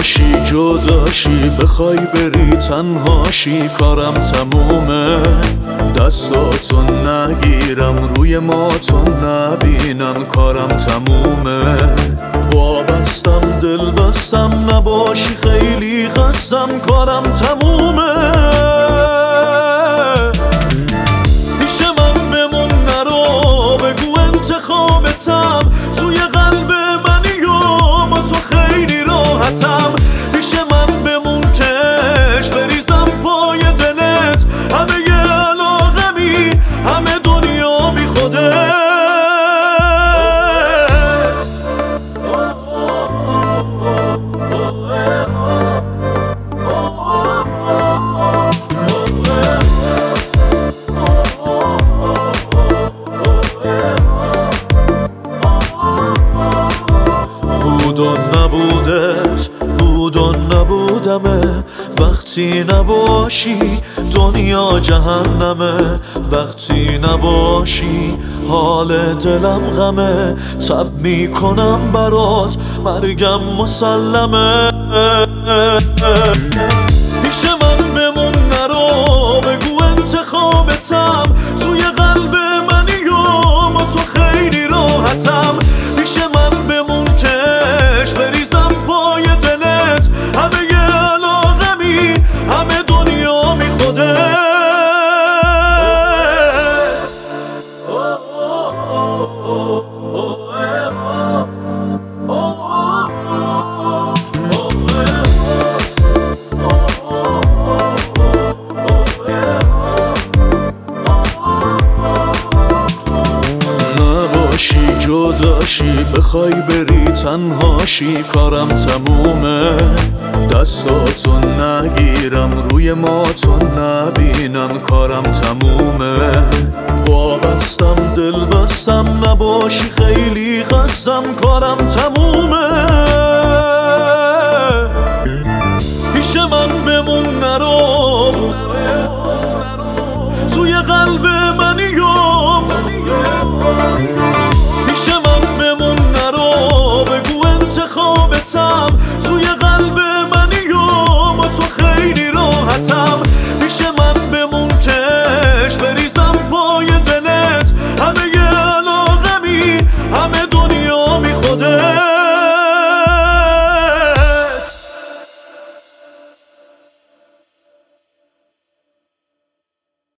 نباشی جداشی، بخوای بری تنهاشی کارم تمومه. دستاتو نگیرم روی ماتو نبینم کارم تمومه. وابستم دل بستم نباشی خیلی خستم کارم تمومه. پیش من بمون نرو بگو انتخابتم، توی قلب منی و با تو خیلی راحتم. پیش من بمون کش بریزم پای دلت، همه ی علاقمی همه دنیا بی خودت. بود و نبودت، بود و نبودمه. وقتی نباشی دنیا جهنمه. وقتی نباشی حال دلم غمه. تب میکنم برات مرگم مسلمه. پیش من بمون نرو بگو انتخابتم، توی قلب منی و با تو خیلی راحتم. پیش من بمون کش بریزم پای دلت، همه ی علاقمی همه دنیا بی خودت. نباشی جداشی، بخوای بری تنهاشی کارم تمومه. دستاتو نگیرم روی ماتو نبینم کارم تمومه. وابستم دل بستم نباشی خیلی خستم کارم تمومه. پیش من بمون نرو توی قلب منی